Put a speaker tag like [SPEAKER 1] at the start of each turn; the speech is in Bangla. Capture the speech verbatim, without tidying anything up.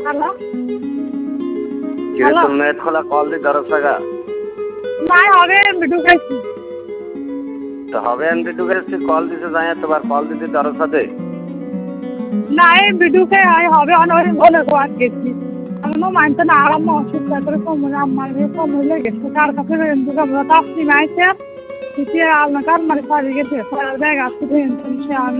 [SPEAKER 1] হ্যালো
[SPEAKER 2] কিরে তোর নেট খোলা কল দি ধরস টাকা
[SPEAKER 1] নাই হবে এমবি ঢুকাইছি
[SPEAKER 2] তো হবে এমবি ঢুকাইছি কল দিতে যাই তোবার কল দিতে ধরস সাথে
[SPEAKER 1] না এমবি ঢুকে হবে অনেক বলে গোয়াত গেছি আমি মানতে না আরাম অসুস্থ করে কমরে আমার কমরে লেগেছে কার কাছে এমবি আমরা তাসনি মাইছে কিছু আলনা কার মারি পারি গেছে পরে ব্যাগ আসছে